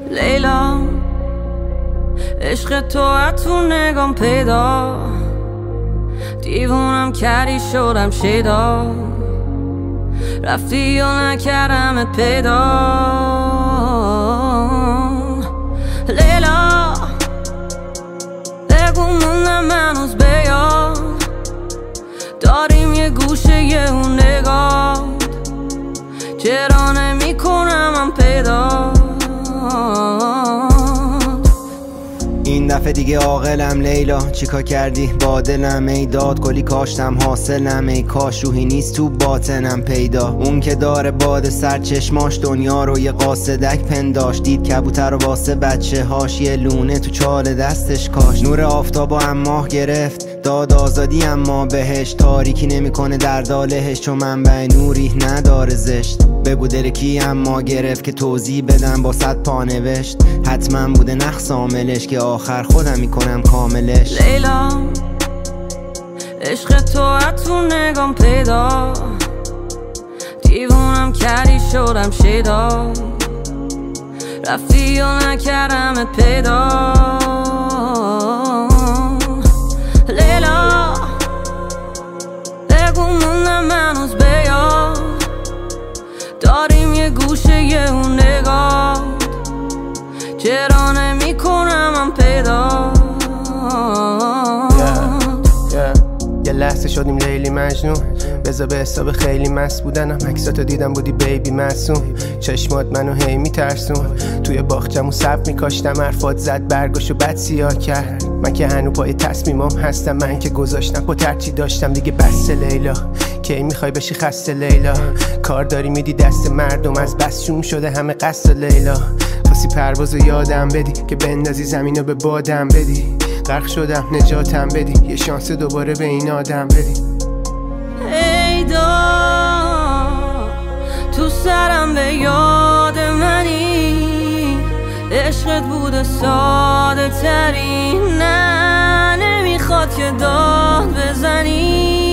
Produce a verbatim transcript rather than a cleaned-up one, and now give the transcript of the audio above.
لیلا عشق تو از تو نگام پیدا، دیوونم کردی شدم شیدا، رفتی و نکردمت پیدا. لیلا بگو موندم هنوز بیاد، داریم یه گوشه یه اون نگاه، چرا نمی کنم من پیدا. این دفعه دیگه عاقلم لیلا، چیکار کردی با دلم؟ ای داد گلی کاشتم حاصلم، ای کاش روحی نیست تو باطنم پیدا. اون که داره باد سر چشماش دنیا رو یه قاصدک پنداش، دید کبوتر و واسه بچه هاش یه لونه تو چال دستش کاش. نور آفتاب و اماه گرفت داد آزادی، اما بهش تاریکی نمیکنه در دالهش، چون منبع نوری نداره زشت. بگو دل کی اما گرفت که توضیح بدم با صد پا نوشت، حتما بوده نقص عاملش که آخر خودم میکنم کاملش. لیلا عشق تو از تو نگام پیدا، دیوونم کردی شدم شیدا، رفتی و نکردمت پیدا. لیلا بگو موندم هنوز بیاد، داریم یه گوشه یه اون نگاه، چرا نمی کنم من پیدا. yeah, yeah. یه لحظه شدیم لیلی مجنون، بذار به حساب خیلی مست بودنم، عکساتو دیدم بودی بیبی معصوم، چشمات منو هی میترسون، توی باغچمون سب میکاشتم، حرفات زد برگاشو بد سیاه کرد، من که هنو پای تصمیمام هستم، من که گذاشتم با ترچی داشتم دیگه بس. لیلا کی میخوای بشی خسته لیلا، کار داری میدی دست مردم، از بس شوم شده همه قصد. لیلا خواستی پروازو یادم بدی که بندازی زمینو به بادم بدی، غرق شدم نجاتم بدی، یه شانس دوباره به این آدم بدی. ای دا تو سرم به یاد منی، عشقت بوده ساده ترین، نه نمیخواد که داد بزنی.